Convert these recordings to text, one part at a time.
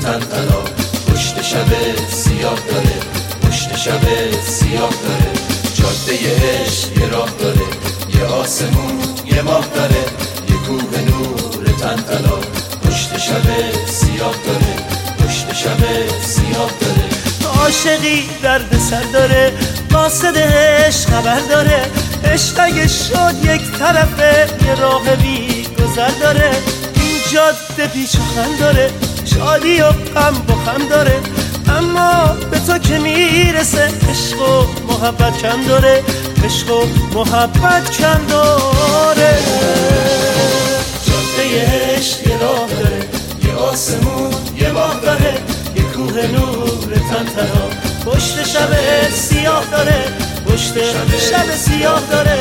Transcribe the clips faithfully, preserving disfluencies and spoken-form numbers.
تن تلا، پشت شب سیاه داره، پشت شب سیاه داره. جاده عشق یه راه داره، یه آسمون یه ماه داره، یه کوه نور تن تلا، پشت شب سیاه داره، پشت شب سیاه داره. عاشقی درد سر داره، قاصد عشق خبر داره. عشق اگه شد یک طرفه، یه راه بی گذر داره. این جاده پیچ و خم داره، شادی و غم با هم داره. اما به تو که میرسه، عشق و محبت کم داره، عشق و محبت کم داره. جاده عشق یه راه داره، یه آسمون یه ماه داره، یه کوه نور تن تلا، پشت شب سیاه داره، پشت شب سیاه داره.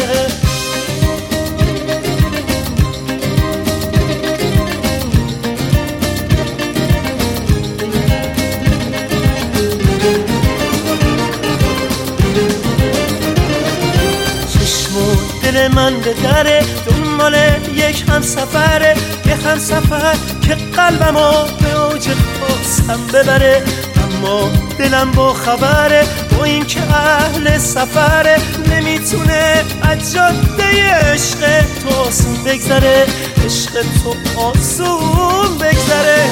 چشم و دل من به دره، دنبال یک هم سفره، یک هم سفر که قلبمو به اوج خواستم ببره. اما دلم با خبره، با این که اهل سفره، نمیتونه از جاده عشق تو آسون بگذره، عشق تو آسون بگذره.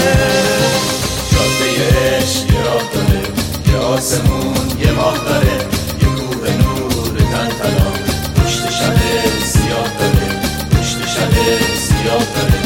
جاده عشق یه راه داره، یه آسمون یه ماه داره، یه کوه نور تن تلا، پشت شب سیاه داره، پشت شب سیاه داره.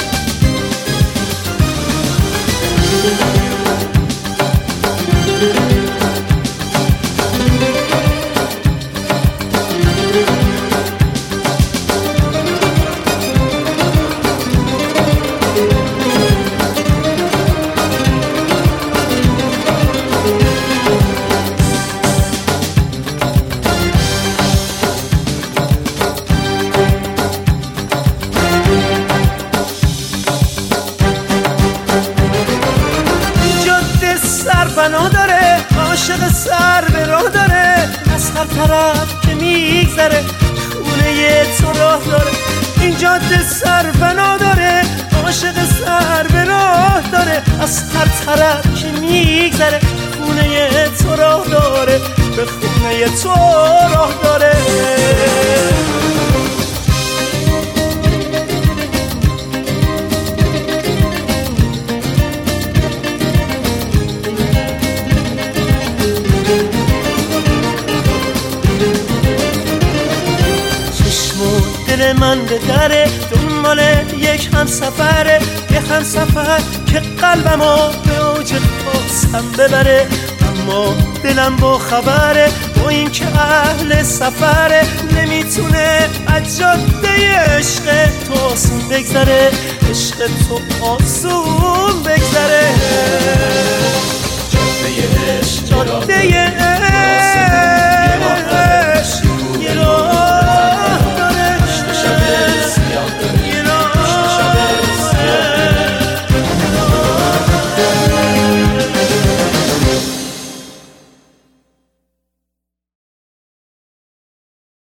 بنا داره، عاشق سر به راه داره، از هر طرف که میگذره خونه تو راه داره. این جاده سر بنا داره، عاشق سر به راه داره، از هر طرف که میگذره خونه تو راه داره، به خونه تو راه داره. دل من به دره، دنبال یک هم سفره، یک هم سفر که قلبمو به اوج خواستم ببره. اما دلم با خبره، با این که اهل سفره، نمیتونه از جاده عشق تو آسون بگذره، عشق تو آسون بگذره. جاده عشق جاده